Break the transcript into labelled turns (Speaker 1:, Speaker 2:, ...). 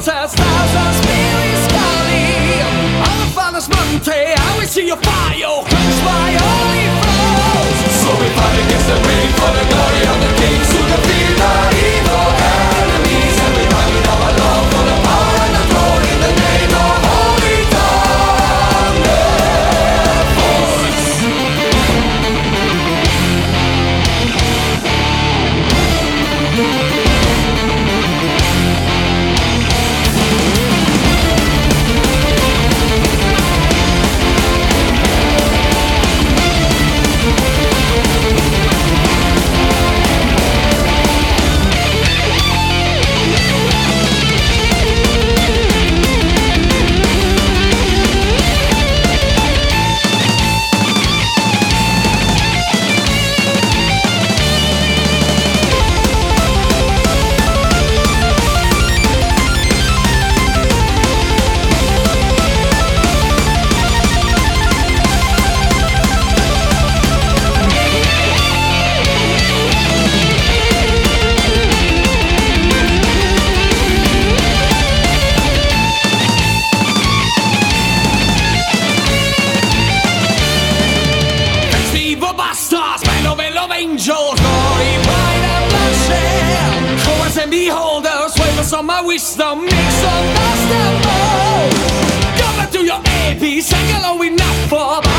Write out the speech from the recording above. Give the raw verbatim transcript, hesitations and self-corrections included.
Speaker 1: says thousands spirits calling. On the father's mountain, I will see your fire, quench my holy foes.
Speaker 2: So we fight against the rain for the glory of the King, to defeat the evil enemies, and we run with our love for the power and the throne in the name of Holy Thunder Force.
Speaker 1: Angels, glory, bright and blessed. Chorus and beholders, wavers on my wisdom, mix of dust and bones. Go back to your A P, sing along with not for.